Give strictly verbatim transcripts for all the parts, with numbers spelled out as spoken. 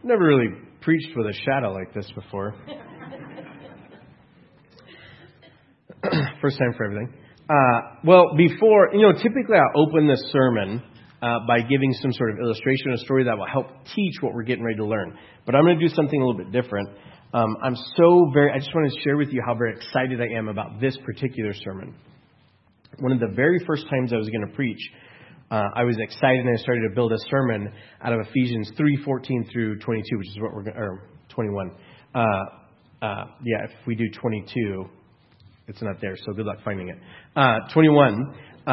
never really preached with a shadow like this before. First time for everything. Uh, well, before, you know, typically I open this sermon uh, by giving some sort of illustration or story that will help teach what we're getting ready to learn. But I'm going to do something a little bit different. Um, I'm so very, I just want to share with you how very excited I am about this particular sermon. One of the very first times I was going to preach, uh, I was excited and I started to build a sermon out of Ephesians three fourteen through twenty-two, which is what we're going to, or twenty-one. Uh, uh, yeah, if we do twenty-two, it's not there, so good luck finding it. Uh, twenty-one, uh,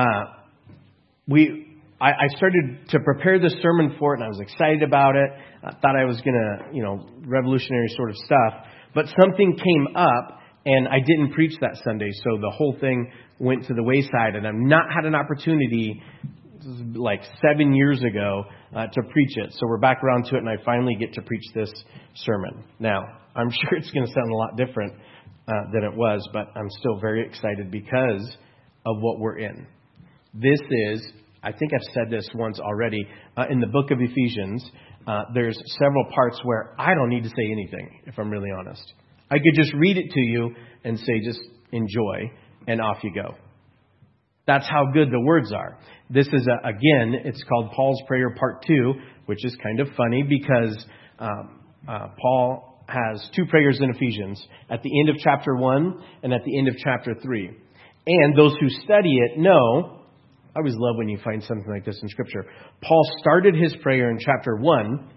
we, I, I started to prepare this sermon for it, and I was excited about it. I thought I was going to, you know, revolutionary sort of stuff. But something came up, and I didn't preach that Sunday, so the whole thing went to the wayside, and I've not had an opportunity, like seven years ago, uh, to preach it. So we're back around to it, and I finally get to preach this sermon. Now, I'm sure it's going to sound a lot different Uh, than it was, but I'm still very excited because of what we're in. This is, I think I've said this once already, uh, in the book of Ephesians, uh, there's several parts where I don't need to say anything, if I'm really honest. I could just read it to you and say, just enjoy, and off you go. That's how good the words are. This is, a, again, it's called Paul's Prayer Part two, which is kind of funny because um, uh, Paul has two prayers in Ephesians, at the end of chapter one and at the end of chapter three. And those who study it know, I always love when you find something like this in Scripture. Paul started his prayer in chapter one,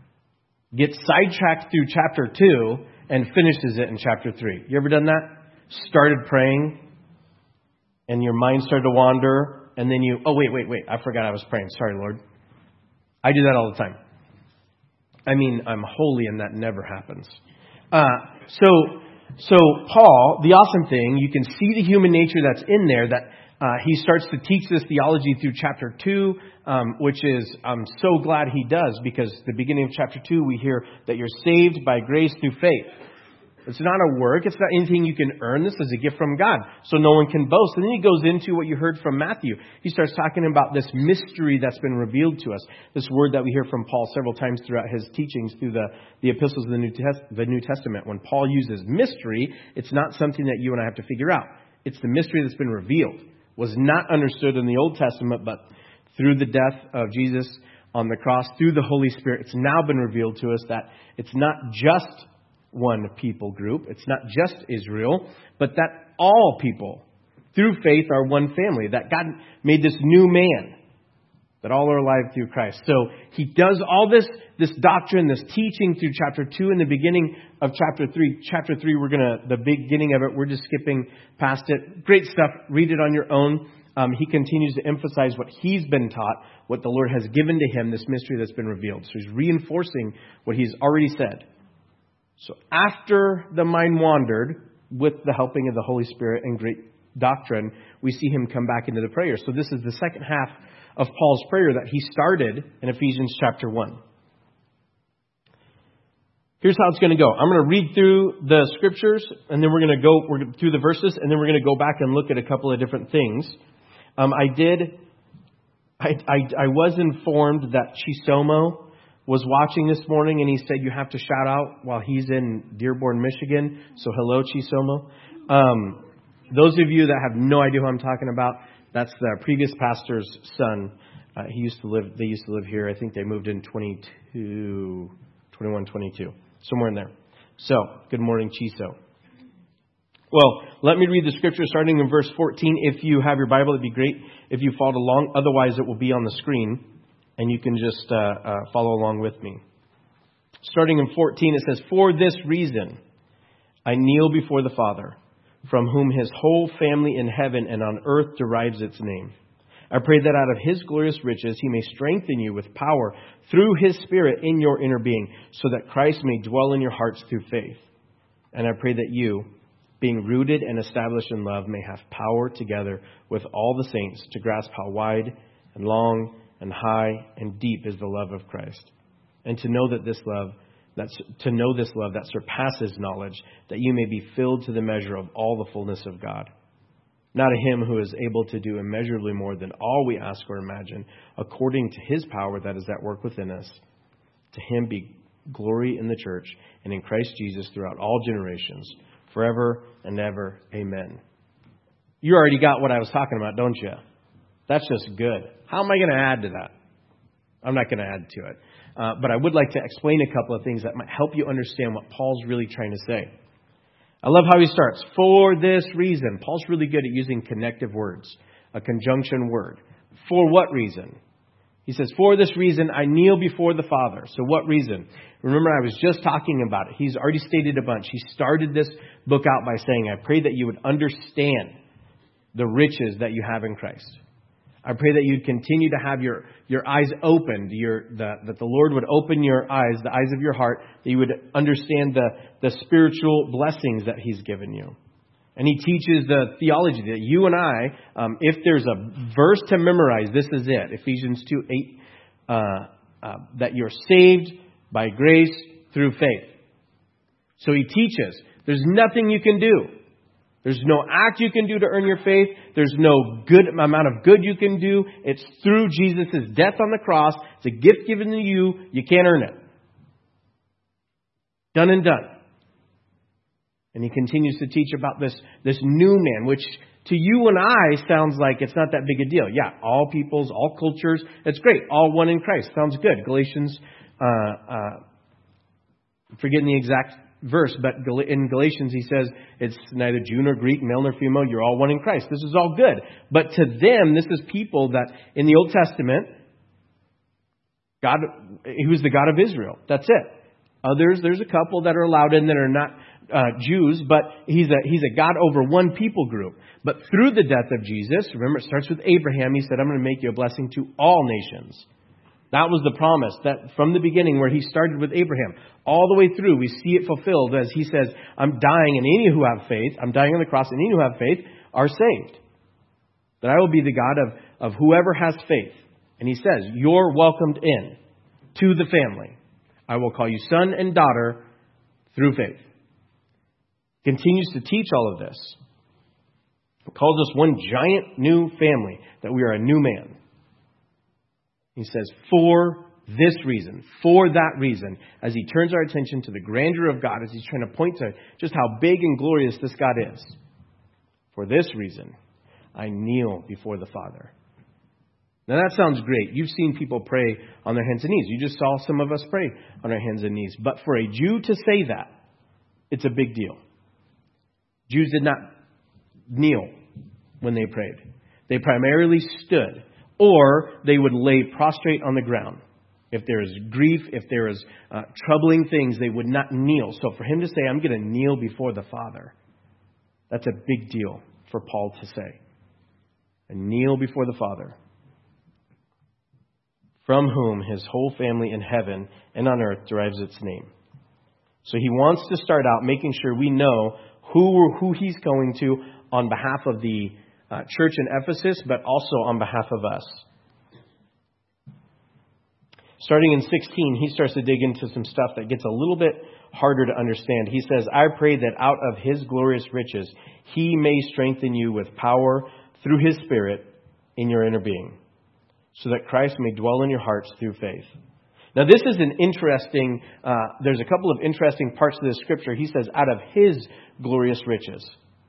gets sidetracked through chapter two, and finishes it in chapter three. You ever done that? Started praying, and your mind started to wander, and then you, oh, wait, wait, wait, I forgot I was praying. Sorry, Lord. I do that all the time. I mean, I'm holy and that never happens. Uh, so, so Paul, the awesome thing, you can see the human nature that's in there, that uh, he starts to teach this theology through chapter two, um, which is, I'm so glad he does, because the beginning of chapter two, we hear that you're saved by grace through faith. It's not a work. It's not anything you can earn. This is a gift from God, so no one can boast. And then he goes into what you heard from Matthew. He starts talking about this mystery that's been revealed to us, this word that we hear from Paul several times throughout his teachings through the, the epistles of the New, Test, the New Testament. When Paul uses mystery, it's not something that you and I have to figure out. It's the mystery that's been revealed. Was not understood in the Old Testament, but through the death of Jesus on the cross, through the Holy Spirit, it's now been revealed to us that it's not just one people group. It's not just Israel, but that all people through faith are one family, that God made this new man, that all are alive through Christ. So he does all this, this doctrine, this teaching through chapter two and the beginning of chapter three. Chapter three, we're going to, the beginning of it, we're just skipping past it. Great stuff. Read it on your own. Um, he continues to emphasize what he's been taught, what the Lord has given to him, this mystery that's been revealed. So he's reinforcing what he's already said. So after the mind wandered, with the helping of the Holy Spirit and great doctrine, we see him come back into the prayer. So this is the second half of Paul's prayer that he started in Ephesians chapter one. Here's how it's going to go. I'm going to read through the scriptures, and then we're going to go we're through the verses, and then we're going to go back and look at a couple of different things. Um, I did, I, I, I was informed that Chisomo was watching this morning, and he said you have to shout out while he's in Dearborn, Michigan. So hello, Chisomo. Um, those of you that have no idea who I'm talking about, that's the previous pastor's son. Uh, he used to live. They used to live here. I think they moved in twenty-two, twenty-one, twenty-two, somewhere in there. So good morning, Chiso. Well, let me read the scripture starting in verse fourteen. If you have your Bible, it'd be great if you followed along. Otherwise, it will be on the screen. And you can just uh, uh, follow along with me. Starting in fourteen, it says, "For this reason I kneel before the Father, from whom his whole family in heaven and on earth derives its name. I pray that out of his glorious riches he may strengthen you with power through his Spirit in your inner being, so that Christ may dwell in your hearts through faith. And I pray that you, being rooted and established in love, may have power together with all the saints to grasp how wide and long and high and deep is the love of Christ, and to know that this love, that's to know this love that surpasses knowledge, that you may be filled to the measure of all the fullness of God. Now to him who is able to do immeasurably more than all we ask or imagine, according to his power that is at work within us, to him be glory in the church and in Christ Jesus throughout all generations, forever and ever. Amen. You already got what I was talking about, don't you? That's just good. How am I going to add to that? I'm not going to add to it. Uh, but I would like to explain a couple of things that might help you understand what Paul's really trying to say. I love how he starts. For this reason. Paul's really good at using connective words, a conjunction word. For what reason? He says, for this reason, I kneel before the Father. So what reason? Remember, I was just talking about it. He's already stated a bunch. He started this book out by saying, I pray that you would understand the riches that you have in Christ. I pray that you'd continue to have your, your eyes opened, your, the, that the Lord would open your eyes, the eyes of your heart, that you would understand the, the spiritual blessings that He's given you. And he teaches the theology that you and I, um, if there's a verse to memorize, this is it. Ephesians two eight, uh, uh, that you're saved by grace through faith. So he teaches there's nothing you can do. There's no act you can do to earn your faith. There's no good amount of good you can do. It's through Jesus' death on the cross. It's a gift given to you. You can't earn it. Done and done. And he continues to teach about this, this new man, which to you and I sounds like it's not that big a deal. Yeah, all peoples, all cultures, it's great. All one in Christ. Sounds good. Galatians, uh, uh, forgetting the exact verse, but in Galatians he says it's neither Jew nor Greek, male nor female, you're all one in Christ. This is all good. But to them, this is people that in the Old Testament, God, He was the God of Israel. That's it. Others, there's a couple that are allowed in that are not uh, Jews, but he's a, he's a God over one people group. But through the death of Jesus, remember it starts with Abraham, He said, I'm going to make you a blessing to all nations. That was the promise that from the beginning where He started with Abraham, all the way through, we see it fulfilled as He says, I'm dying and any who have faith, I'm dying on the cross and any who have faith are saved. That I will be the God of, of whoever has faith. And He says, you're welcomed in to the family. I will call you son and daughter through faith. Continues to teach all of this. He calls us one giant new family, that we are a new man. He says, for this reason, for that reason, as he turns our attention to the grandeur of God, as he's trying to point to just how big and glorious this God is. For this reason, I kneel before the Father. Now that sounds great. You've seen people pray on their hands and knees. You just saw some of us pray on our hands and knees. But for a Jew to say that, it's a big deal. Jews did not kneel when they prayed. They primarily stood. Or they would lay prostrate on the ground. If there is grief, if there is uh, troubling things, they would not kneel. So for him to say, I'm going to kneel before the Father, that's a big deal for Paul to say. And kneel before the Father, from whom his whole family in heaven and on earth derives its name. So he wants to start out making sure we know who, who he's going to on behalf of the Uh, church in Ephesus, but also on behalf of us. Starting in sixteen, he starts to dig into some stuff that gets a little bit harder to understand. He says, I pray that out of His glorious riches, He may strengthen you with power through His Spirit in your inner being, so that Christ may dwell in your hearts through faith. Now, this is an interesting, uh, there's a couple of interesting parts of this scripture. He says, out of His glorious riches.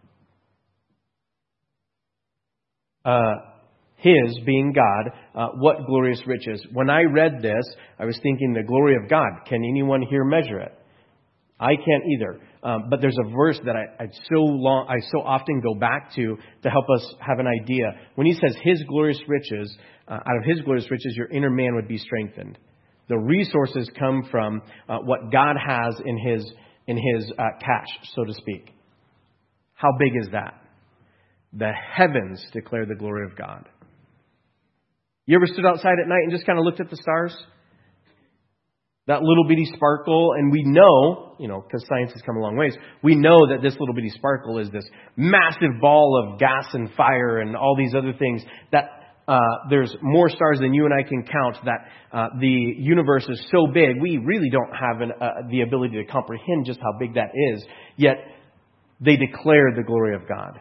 Uh, his being God, uh, what glorious riches. When I read this, I was thinking the glory of God. Can anyone here measure it? I can't either. Um, but there's a verse that I, I so long, I so often go back to to help us have an idea. When he says His glorious riches, uh, out of His glorious riches, your inner man would be strengthened. The resources come from uh, what God has in His in His uh, cache, so to speak. How big is that? The heavens declare the glory of God. You ever stood outside at night and just kind of looked at the stars? That little bitty sparkle, and we know, you know, because science has come a long ways, we know that this little bitty sparkle is this massive ball of gas and fire and all these other things, that uh, there's more stars than you and I can count, that uh, the universe is so big, we really don't have an, uh, the ability to comprehend just how big that is, yet they declare the glory of God.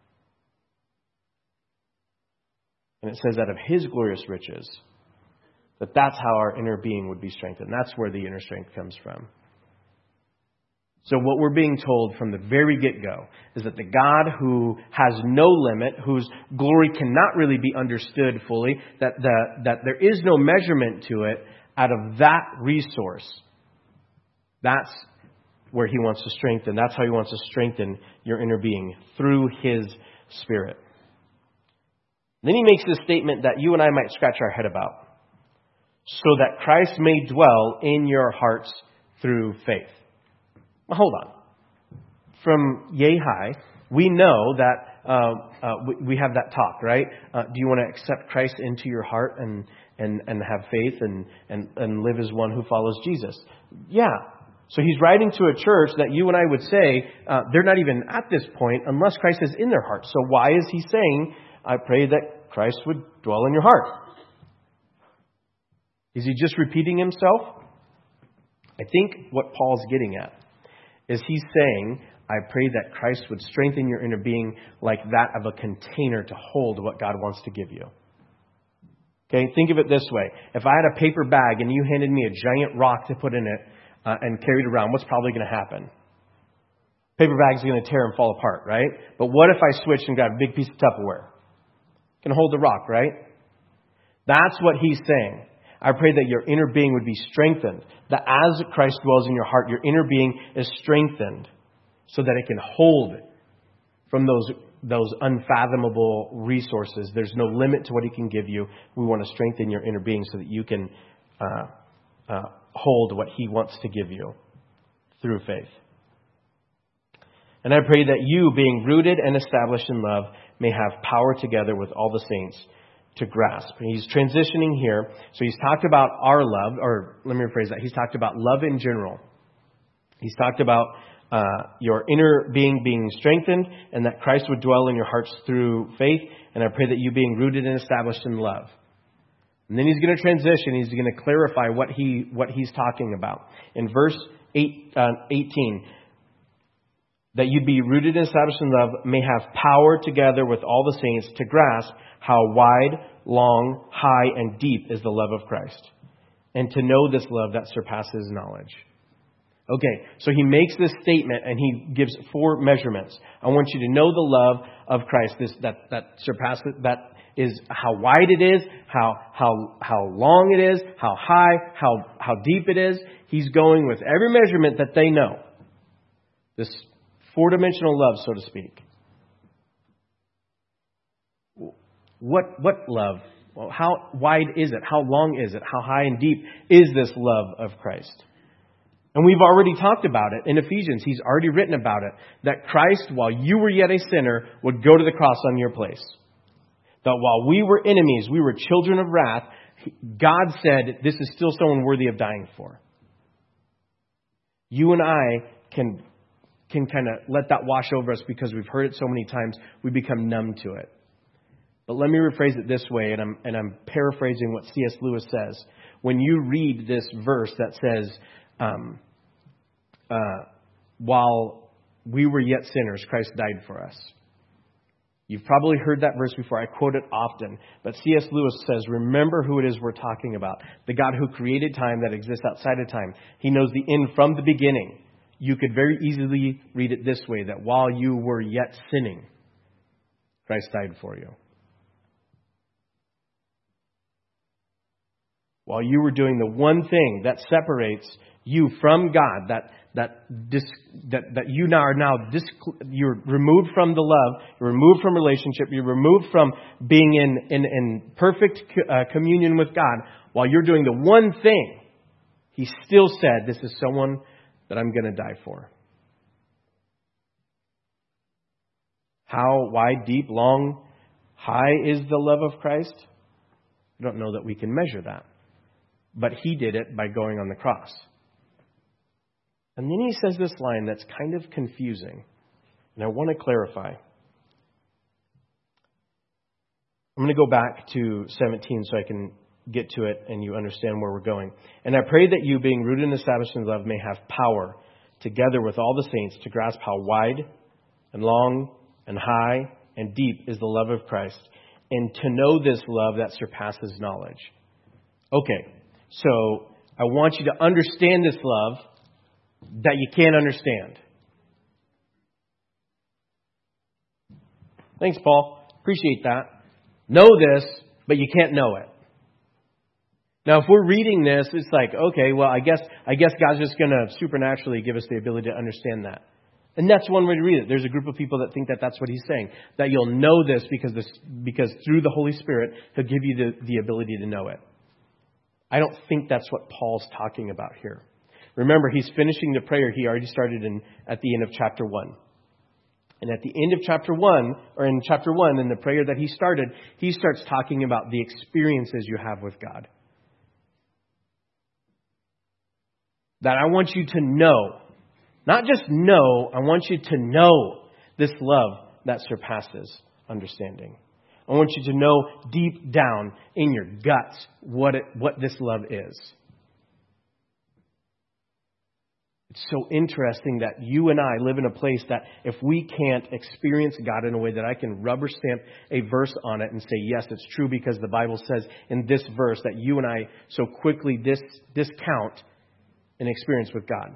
And it says, out of His glorious riches, That that's how our inner being would be strengthened. That's where the inner strength comes from. So what we're being told from the very get-go is that the God who has no limit, whose glory cannot really be understood fully, that the, that there is no measurement to it, out of that resource, that's where He wants to strengthen. That's how He wants to strengthen your inner being, through His Spirit. Then He makes this statement that you and I might scratch our head about. So that Christ may dwell in your hearts through faith. Well, hold on. From yay high, we know that uh, uh, we, we have that talk, right? Uh, do you want to accept Christ into your heart and and, and have faith and, and, and live as one who follows Jesus? Yeah. So He's writing to a church that you and I would say uh, they're not even at this point unless Christ is in their heart. So why is He saying, I pray that Christ would dwell in your heart? Is He just repeating Himself? I think what Paul's getting at is he's saying, I pray that Christ would strengthen your inner being like that of a container to hold what God wants to give you. Okay, think of it this way. If I had a paper bag and you handed me a giant rock to put in it uh, and carry it around, what's probably going to happen? Paper bag's going to tear and fall apart, right? But what if I switched and got a big piece of Tupperware? Can hold the rock, right? That's what he's saying. I pray that your inner being would be strengthened. That as Christ dwells in your heart, your inner being is strengthened so that it can hold from those, those unfathomable resources. There's no limit to what He can give you. We want to strengthen your inner being so that you can uh, uh, hold what He wants to give you through faith. And I pray that you, being rooted and established in love, may have power together with all the saints to grasp. He's transitioning here. So he's talked about our love, or let me rephrase that. He's talked about love in general. He's talked about uh, your inner being being strengthened and that Christ would dwell in your hearts through faith. And I pray that you being rooted and established in love. And then he's going to transition. He's going to clarify what he what he's talking about. In verse eight, uh, eighteen, that you'd be rooted and established in love, may have power together with all the saints to grasp how wide, long, high, and deep is the love of Christ, and to know this love that surpasses knowledge. Okay, so he makes this statement and he gives four measurements. I want you to know the love of Christ, this that that surpasses, that is how wide it is, how how how long it is, how high, how how deep it is. He's going with every measurement that they know. This four-dimensional love, so to speak. What what love? Well, how wide is it? How long is it? How high and deep is this love of Christ? And we've already talked about it in Ephesians. He's already written about it. That Christ, while you were yet a sinner, would go to the cross on your place. That while we were enemies, we were children of wrath, God said, this is still someone worthy of dying for. You and I can, can kind of let that wash over us because we've heard it so many times, we become numb to it. But let me rephrase it this way, and I'm, and I'm paraphrasing what C S Lewis says. When you read this verse that says, um, uh, while we were yet sinners, Christ died for us. You've probably heard that verse before. I quote it often. But C S Lewis says, remember who it is we're talking about. The God who created time that exists outside of time. He knows the end from the beginning. You could very easily read it this way, that while you were yet sinning, Christ died for you. While you were doing the one thing that separates you from God, that that dis, that that you now are now dis, you're removed from the love, you're removed from relationship, you're removed from being in in, in perfect uh, communion with God. While you're doing the one thing, He still said, "This is someone that I'm going to die for." How wide, deep, long, high is the love of Christ? I don't know that we can measure that. But He did it by going on the cross. And then He says this line that's kind of confusing. And I want to clarify. I'm going to go back to seventeen so I can get to it and you understand where we're going. And I pray that you, being rooted and established in love, may have power, together with all the saints, to grasp how wide and long and high and deep is the love of Christ, and to know this love that surpasses knowledge. Okay, so I want you to understand this love that you can't understand. Thanks, Paul. Appreciate that. Know this, but you can't know it. Now, if we're reading this, it's like, okay, well, I guess I guess God's just going to supernaturally give us the ability to understand that. And that's one way to read it. There's a group of people that think that that's what he's saying. That you'll know this because this because through the Holy Spirit, he'll give you the, the ability to know it. I don't think that's what Paul's talking about here. Remember, he's finishing the prayer he already started in at the end of chapter one. And at the end of chapter one, or in chapter one, in the prayer that he started, he starts talking about the experiences you have with God. That I want you to know, not just know, I want you to know this love that surpasses understanding. I want you to know deep down in your guts what it, what this love is. It's so interesting that you and I live in a place that if we can't experience God in a way that I can rubber stamp a verse on it and say, yes, it's true because the Bible says in this verse that you and I so quickly dis, discount an experience with God.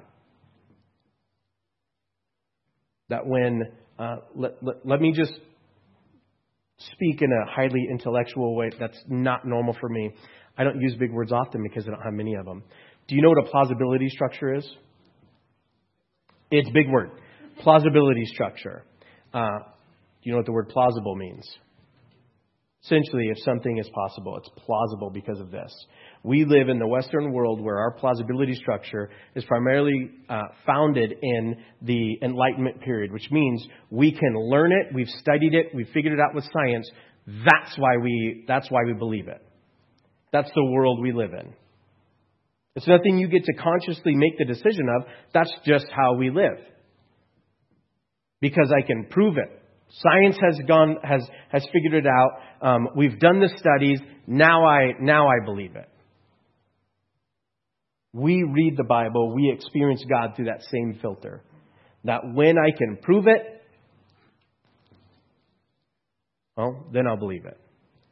That when, uh, let, let, let me just speak in a highly intellectual way that's not normal for me. I don't use big words often because I don't have many of them. Do you know what a plausibility structure is? It's a big word. Plausibility structure. Uh, do you know what the word plausible means? Essentially, if something is possible, it's plausible because of this. We live in the Western world where our plausibility structure is primarily uh, founded in the Enlightenment period, which means we can learn it, we've studied it, we've figured it out with science. That's why we, that's why we believe it. That's the world we live in. It's nothing you get to consciously make the decision of. That's just how we live. Because I can prove it. Science has gone, has, has figured it out. Um, we've done the studies. Now I, now I believe it. We read the Bible. We experience God through that same filter. That when I can prove it, well, then I'll believe it.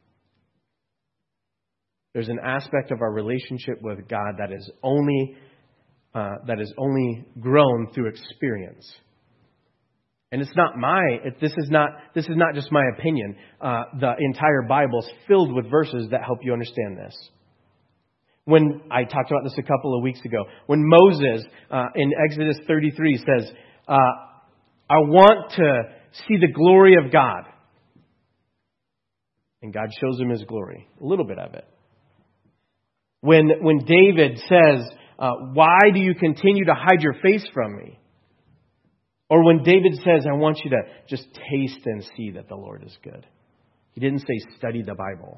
There's an aspect of our relationship with God that is only uh, that is only grown through experience. And it's not my. It, this is not. This is not just my opinion. Uh, the entire Bible is filled with verses that help you understand this. When I talked about this a couple of weeks ago, when Moses uh, in Exodus thirty-three says, uh, "I want to see the glory of God," and God shows him His glory, a little bit of it. When when David says, uh, "Why do you continue to hide your face from me?" Or when David says, "I want you to just taste and see that the Lord is good." He didn't say study the Bible.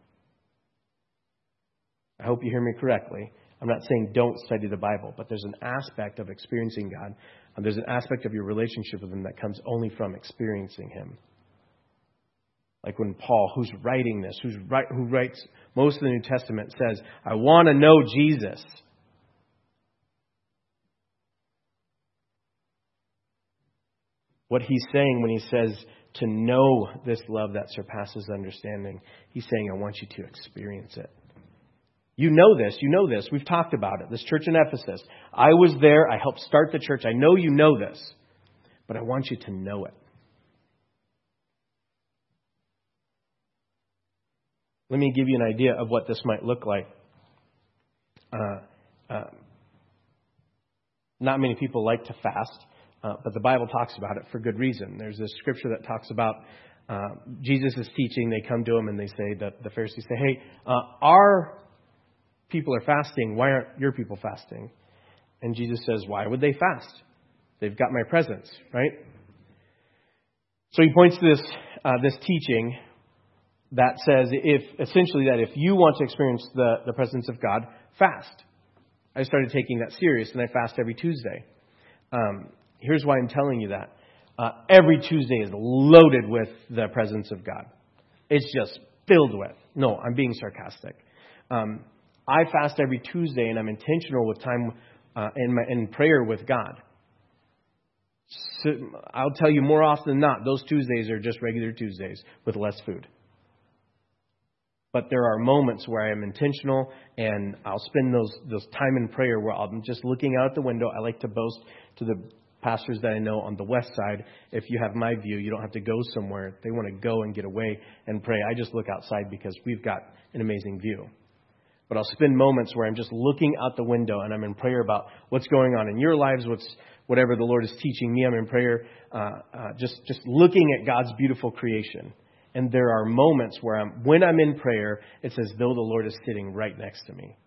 I hope you hear me correctly. I'm not saying don't study the Bible, but there's an aspect of experiencing God, and there's an aspect of your relationship with Him that comes only from experiencing Him. Like when Paul, who's writing this, who's write, who writes most of the New Testament, says, "I want to know Jesus." What he's saying when he says to know this love that surpasses understanding, he's saying, I want you to experience it. You know this. You know this. We've talked about it. This church in Ephesus. I was there. I helped start the church. I know you know this. But I want you to know it. Let me give you an idea of what this might look like. Uh, uh, not many people like to fast, uh, but the Bible talks about it for good reason. There's this scripture that talks about uh, Jesus is teaching. They come to him and they say, that the Pharisees say, hey, uh, our people are fasting. Why aren't your people fasting? And Jesus says, why would they fast? They've got my presence, right? So he points to this uh, this teaching that says, if essentially that if you want to experience the, the presence of God, fast. I started taking that serious, and I fast every Tuesday. Um, here's why I'm telling you that. Uh, every Tuesday is loaded with the presence of God. It's just filled with. No, I'm being sarcastic. Um, I fast every Tuesday, and I'm intentional with time uh, in, my, in prayer with God. So I'll tell you more often than not, those Tuesdays are just regular Tuesdays with less food. But there are moments where I am intentional, and I'll spend those those time in prayer where I'm just looking out the window. I like to boast to the pastors that I know on the west side, if you have my view, you don't have to go somewhere. If they want to go and get away and pray, I just look outside because we've got an amazing view. But I'll spend moments where I'm just looking out the window and I'm in prayer about what's going on in your lives, what's whatever the Lord is teaching me. I'm in prayer, uh, uh, just just looking at God's beautiful creation. And there are moments where I'm, when I'm in prayer, it's as though the Lord is sitting right next to me.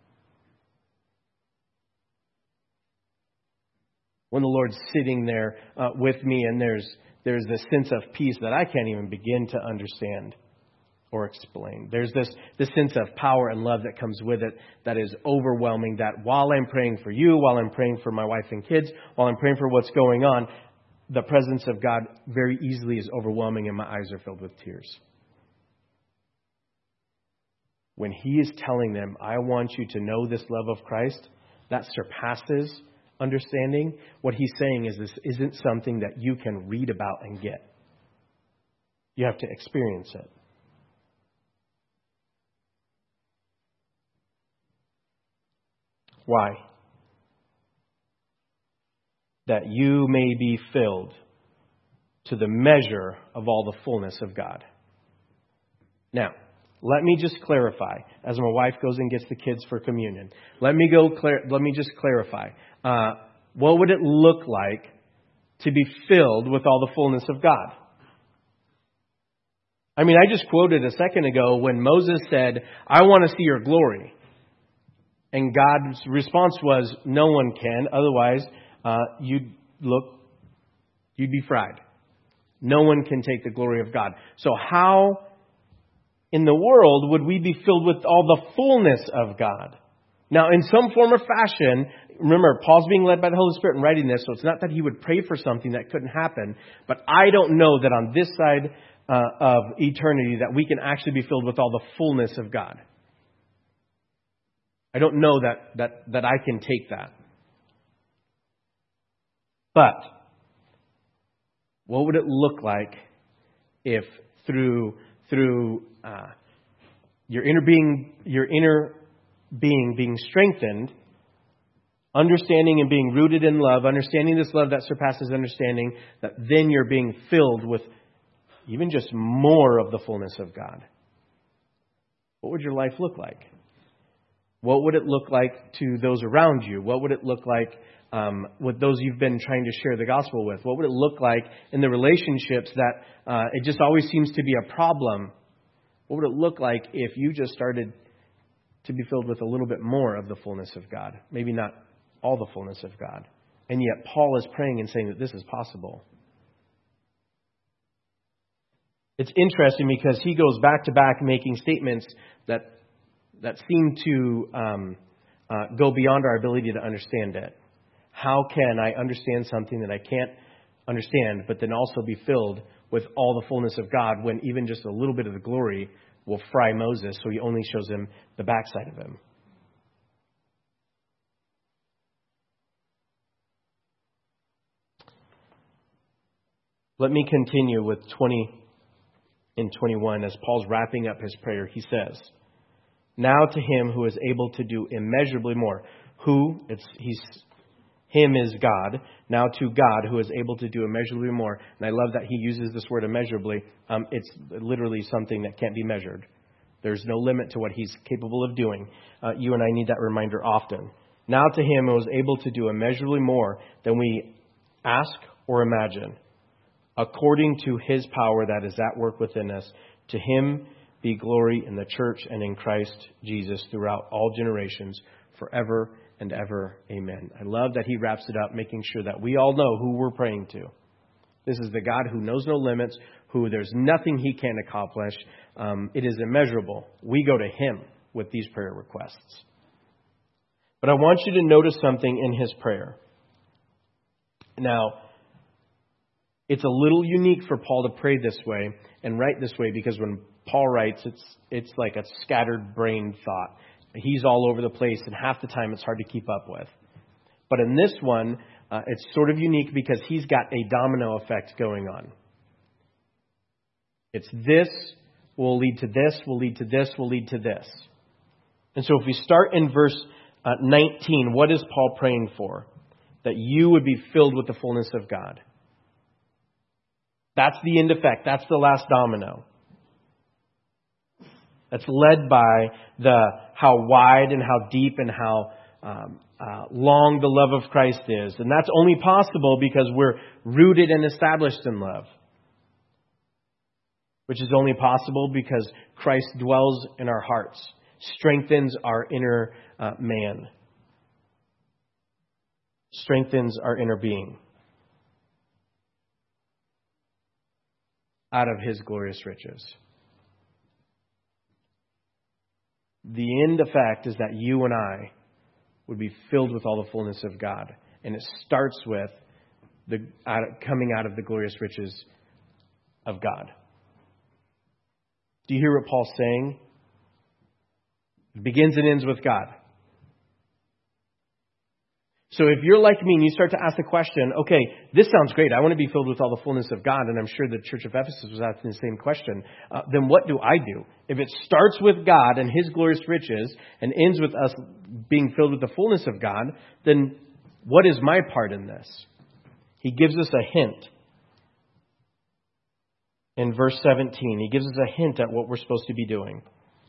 When the Lord's sitting there uh, with me, and there's there's this sense of peace that I can't even begin to understand or explain. There's this, this sense of power and love that comes with it that is overwhelming, that while I'm praying for you, while I'm praying for my wife and kids, while I'm praying for what's going on, the presence of God very easily is overwhelming and my eyes are filled with tears. When He is telling them, I want you to know this love of Christ that surpasses understanding, what He's saying is this isn't something that you can read about and get. You have to experience it. Why? That you may be filled to the measure of all the fullness of God. Now, let me just clarify, as my wife goes and gets the kids for communion. Let me go. Clar- let me just clarify. Uh, what would it look like to be filled with all the fullness of God? I mean, I just quoted a second ago when Moses said, I want to see your glory. And God's response was, no one can. Otherwise, uh, you'd look, you'd be fried. No one can take the glory of God. So how in the world would we be filled with all the fullness of God? Now, in some form or fashion, remember, Paul's being led by the Holy Spirit in writing this, so it's not that he would pray for something that couldn't happen. But I don't know that on this side uh, of eternity that we can actually be filled with all the fullness of God. I don't know that, that, that I can take that. But what would it look like if through through uh, your inner being, your inner being being strengthened, understanding and being rooted in love, understanding this love that surpasses understanding, that then you're being filled with even just more of the fullness of God? What would your life look like? What would it look like to those around you? What would it look like um, with those you've been trying to share the gospel with? What would it look like in the relationships that uh, it just always seems to be a problem? What would it look like if you just started to be filled with a little bit more of the fullness of God? Maybe not all the fullness of God. And yet Paul is praying and saying that this is possible. It's interesting because he goes back to back making statements that that seem to um, uh, go beyond our ability to understand it. How can I understand something that I can't understand, but then also be filled with all the fullness of God when even just a little bit of the glory will fry Moses, so he only shows him the backside of him? Let me continue with twenty and twenty-one. As Paul's wrapping up his prayer, he says, now to Him who is able to do immeasurably more. Who? It's he's Him is God. Now to God who is able to do immeasurably more. And I love that he uses this word immeasurably. Um, it's literally something that can't be measured. There's no limit to what He's capable of doing. Uh, you and I need that reminder often. Now to Him who is able to do immeasurably more than we ask or imagine, according to His power that is at work within us. To Him be glory in the church and in Christ Jesus throughout all generations, forever and ever. Amen. I love that he wraps it up, making sure that we all know who we're praying to. This is the God who knows no limits, who there's nothing He can't accomplish. Um, it is immeasurable. We go to Him with these prayer requests. But I want you to notice something in his prayer. Now, it's a little unique for Paul to pray this way and write this way, because when Paul writes, it's it's like a scattered brain thought. He's all over the place, and half the time it's hard to keep up with. But in this one, uh, it's sort of unique because he's got a domino effect going on. It's this will lead to this, will lead to this, will lead to this. And so if we start in verse uh, nineteen, what is Paul praying for? That you would be filled with the fullness of God. That's the end effect. That's the last domino. That's led by the how wide and how deep and how um, uh, long the love of Christ is. And that's only possible because we're rooted and established in love. Which is only possible because Christ dwells in our hearts, strengthens our inner uh, man, strengthens our inner being out of His glorious riches. The end effect is that you and I would be filled with all the fullness of God. And it starts with the out, coming out of the glorious riches of God. Do you hear what Paul's saying? It begins and ends with God. So if you're like me and you start to ask the question, okay, this sounds great. I want to be filled with all the fullness of God. And I'm sure the Church of Ephesus was asking the same question. Uh, then what do I do? If it starts with God and His glorious riches and ends with us being filled with the fullness of God, then what is my part in this? He gives us a hint. In verse seventeen, he gives us a hint at what we're supposed to be doing.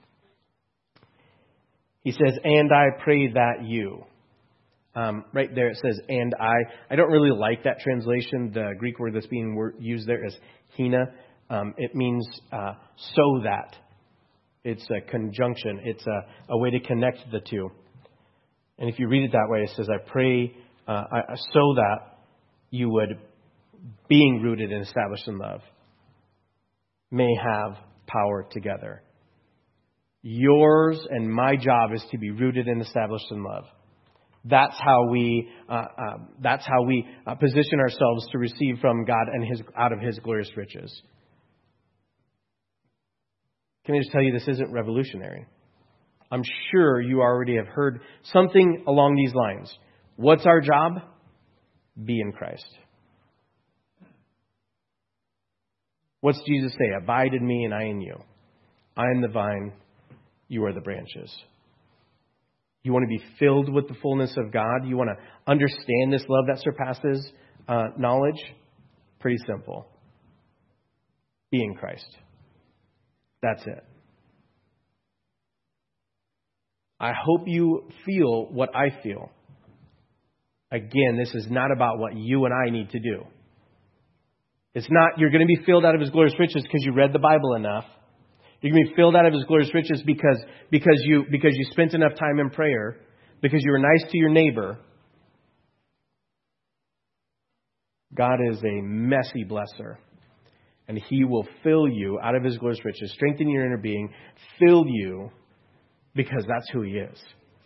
He says, and I pray that you. Um, right there it says, and I. I don't really like that translation. The Greek word that's being used there is hina. Um, it means uh, so that. It's a conjunction. It's a, a way to connect the two. And if you read it that way, it says, I pray uh, I, so that you would, being rooted and established in love, may have power together. Yours and my job is to be rooted and established in love. That's how we. Uh, uh, that's how we uh, position ourselves to receive from God and His out of His glorious riches. Can I just tell you, this isn't revolutionary? I'm sure you already have heard something along these lines. What's our job? Be in Christ. What's Jesus say? Abide in me and I in you. I am the vine, you are the branches. You want to be filled with the fullness of God? You want to understand this love that surpasses uh, knowledge? Pretty simple. Be in Christ. That's it. I hope you feel what I feel. Again, this is not about what you and I need to do. It's not, you're going to be filled out of His glorious riches because you read the Bible enough. You're going to be filled out of His glorious riches because, because you, because you spent enough time in prayer, because you were nice to your neighbor. God is a messy blesser. And He will fill you out of His glorious riches, strengthen your inner being, fill you because that's who He is.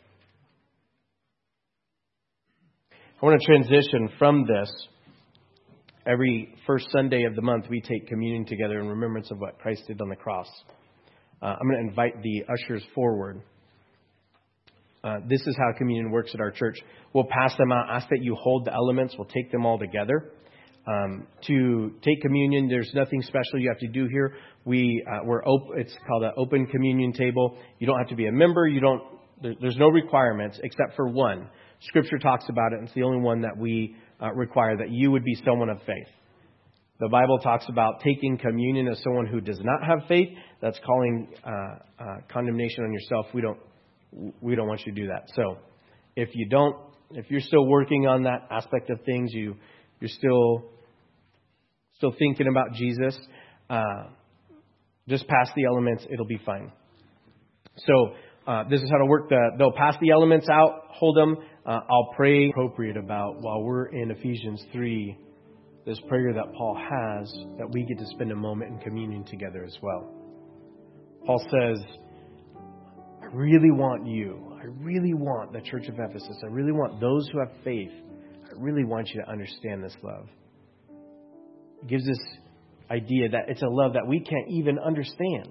I want to transition from this. Every first Sunday of the month, we take communion together in remembrance of what Christ did on the cross. Uh, I'm going to invite the ushers forward. Uh, this is how communion works at our church. We'll pass them out. Ask that you hold the elements. We'll take them all together. Um, to take communion, there's nothing special you have to do here. We uh, we're op- It's called an open communion table. You don't have to be a member. You don't. There, there's no requirements except for one. Scripture talks about it, and it's the only one that we uh, require, that you would be someone of faith. The Bible talks about taking communion as someone who does not have faith. That's calling uh, uh, condemnation on yourself. We don't. We don't want you to do that. So, if you don't, if you're still working on that aspect of things, you you're still. Still thinking about Jesus, uh, just pass the elements. It'll be fine. So uh, this is how to work. The, they'll pass the elements out, hold them. Uh, I'll pray appropriate about while we're in Ephesians three, this prayer that Paul has, that we get to spend a moment in communion together as well. Paul says, I really want you. I really want the Church of Ephesus. I really want those who have faith. I really want you to understand this love. It gives this idea that it's a love that we can't even understand.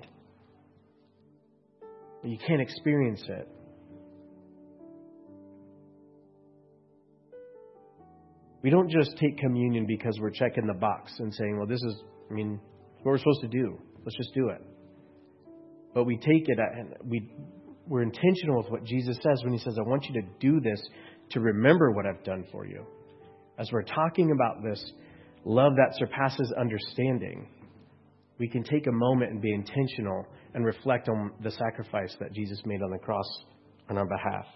You can't experience it. We don't just take communion because we're checking the box and saying, well, this is, I mean, what we're supposed to do. Let's just do it. but we take it and we, we're intentional with what Jesus says when he says, I want you to do this to remember what I've done for you. As we're talking about this love that surpasses understanding, we can take a moment and be intentional and reflect on the sacrifice that Jesus made on the cross on our behalf.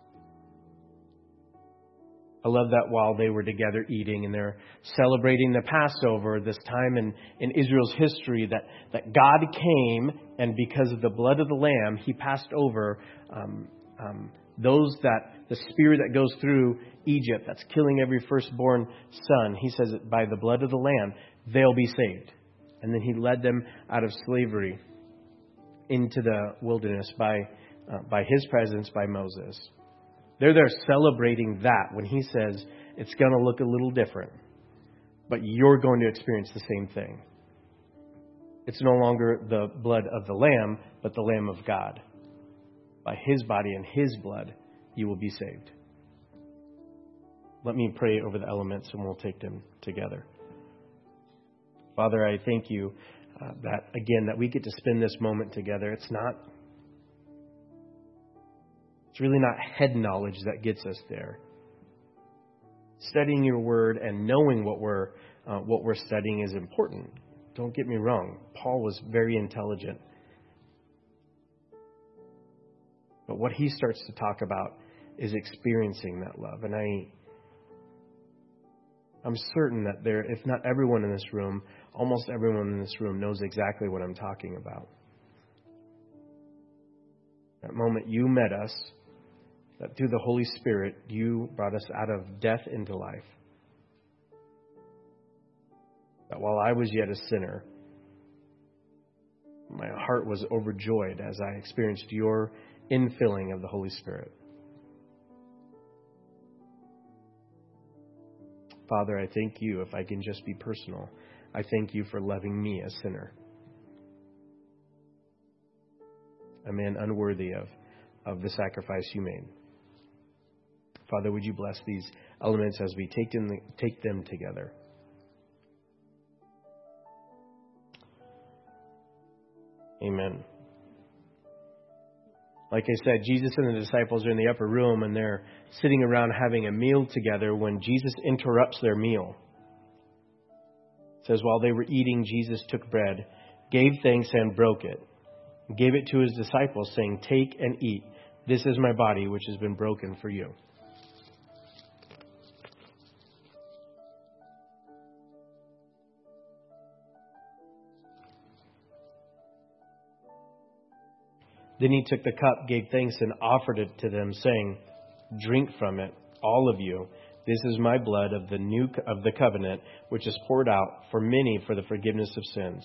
I love that while they were together eating and they're celebrating the Passover, this time in, in Israel's history, that, that God came, and because of the blood of the Lamb, he passed over um, um, those that, the spirit that goes through Egypt, that's killing every firstborn son. He says that by the blood of the Lamb, they'll be saved. And then he led them out of slavery into the wilderness by, uh, by his presence, by Moses. They're there celebrating that when he says it's going to look a little different, but you're going to experience the same thing. It's no longer the blood of the Lamb, but the Lamb of God. By his body and his blood, you will be saved. Let me pray over the elements and we'll take them together. Father, I thank you uh, that, again, that we get to spend this moment together. It's not It's really not head knowledge that gets us there. Studying your word and knowing what we're uh, what we're studying is important. Don't get me wrong. Paul was very intelligent. But what he starts to talk about is experiencing that love. And I, I'm certain that there, if not everyone in this room, almost everyone in this room knows exactly what I'm talking about. That moment you met us, that through the Holy Spirit, you brought us out of death into life. That while I was yet a sinner, my heart was overjoyed as I experienced your infilling of the Holy Spirit. Father, I thank you, if I can just be personal, I thank you for loving me, a sinner. A man unworthy of, of the sacrifice you made. Father, would you bless these elements as we take them, take them together? Amen. Like I said, Jesus and the disciples are in the upper room and they're sitting around having a meal together when Jesus interrupts their meal. It says, while they were eating, Jesus took bread, gave thanks and broke it, and gave it to his disciples, saying, take and eat. This is my body, which has been broken for you. Then he took the cup, gave thanks, and offered it to them, saying, drink from it, all of you. This is my blood of the new of the covenant, which is poured out for many for the forgiveness of sins.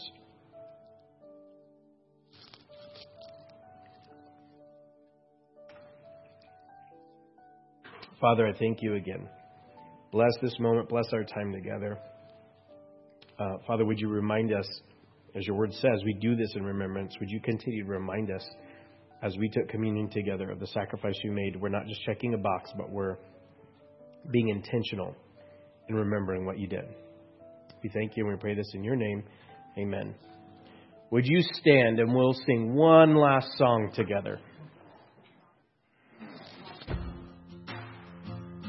Father, I thank you again. Bless this moment. Bless our time together. Uh, Father, would you remind us, as your word says, we do this in remembrance. Would you continue to remind us as we took communion together of the sacrifice you made? We're not just checking a box, but we're being intentional in remembering what you did. We thank you and we pray this in your name. Amen. Would you stand and we'll sing one last song together?